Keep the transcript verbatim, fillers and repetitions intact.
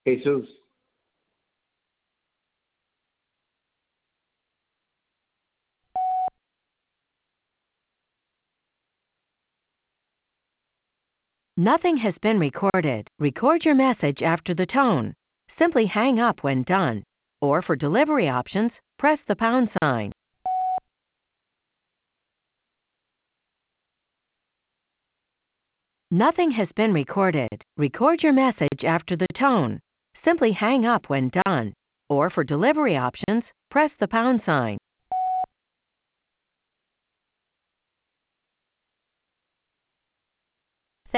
Jesus. Nothing has been recorded. Record your message after the tone. Simply hang up when done. Or for delivery options, press the pound sign. Nothing has been recorded. Record your message after the tone. Simply hang up when done. Or for delivery options, press the pound sign.